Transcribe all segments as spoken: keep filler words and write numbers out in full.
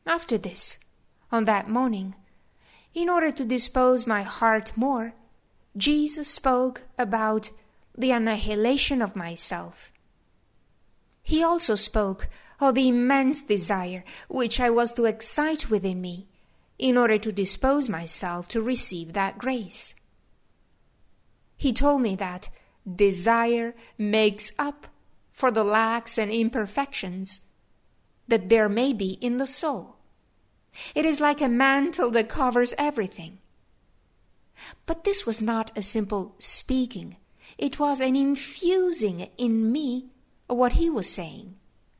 After this, on that morning, in order to dispose my heart more, Jesus spoke about the annihilation of myself. He also spoke of the immense desire which I was to excite within me in order to dispose myself to receive that grace. He told me that desire makes up for the lacks and imperfections that there may be in the soul. It is like a mantle that covers everything. But this was not a simple speaking. It was an infusing in me of what he was saying.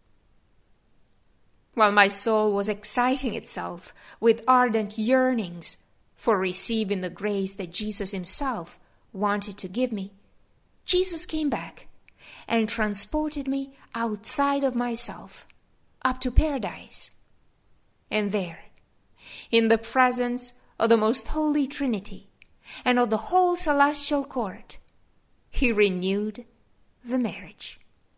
While my soul was exciting itself with ardent yearnings for receiving the grace that Jesus himself wanted to give me, Jesus came back and transported me outside of myself, up to paradise. And there, in the presence of the most holy Trinity and of the whole celestial court, he renewed the marriage.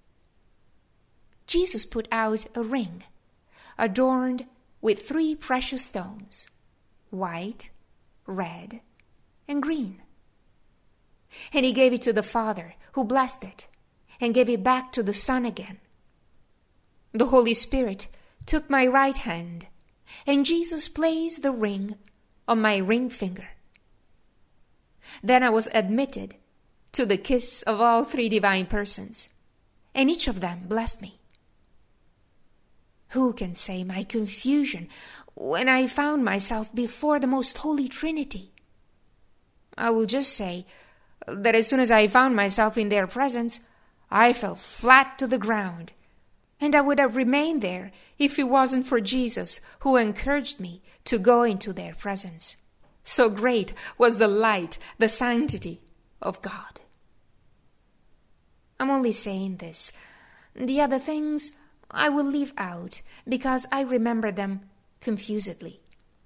Jesus put out a ring adorned with three precious stones, white, red, and green. And he gave it to the Father, who blessed it, and gave it back to the Son again. The Holy Spirit took my right hand, and Jesus placed the ring on my ring finger. Then I was admitted to the kiss of all three divine persons, and each of them blessed me. Who can say my confusion when I found myself before the most holy Trinity? I will just say that as soon as I found myself in their presence, I fell flat to the ground, and I would have remained there if it wasn't for Jesus, who encouraged me to go into their presence. So great was the light, the sanctity of God. I'm only saying this. The other things I will leave out because I remember them confusedly.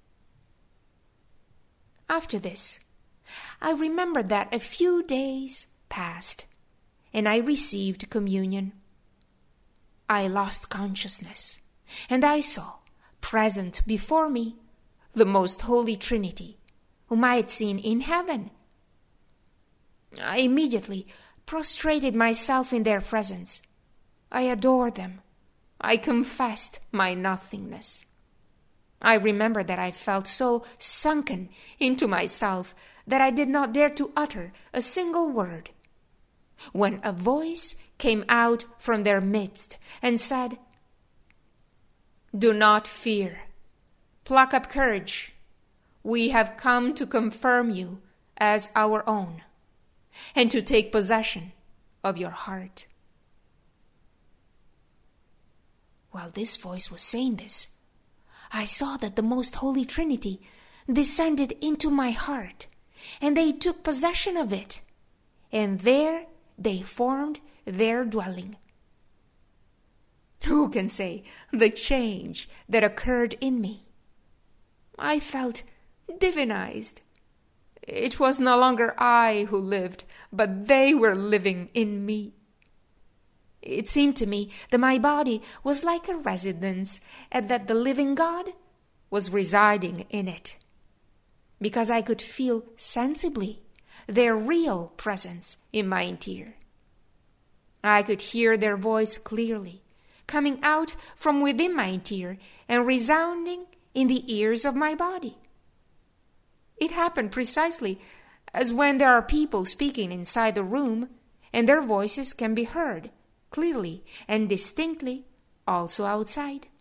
After this, I remembered that a few days passed, and I received communion. I lost consciousness, and I saw, present before me, the most holy Trinity, whom I had seen in heaven. I immediately prostrated myself in their presence. I adored them. I confessed my nothingness. I remember that I felt so sunken into myself that I did not dare to utter a single word, when a voice came out from their midst and said, "Do not fear. Pluck up courage. We have come to confirm you as our own, and to take possession of your heart." While this voice was saying this, I saw that the most holy Trinity descended into my heart, and they took possession of it, and there they formed their dwelling. Who can say the change that occurred in me? I felt divinized. It was no longer I who lived, but they were living in me. It seemed to me that my body was like a residence, and that the living God was residing in it, because I could feel sensibly their real presence in my interior. I could hear their voice clearly, coming out from within my interior and resounding in the ears of my body. It happened precisely as when there are people speaking inside the room, and their voices can be heard clearly and distinctly also outside.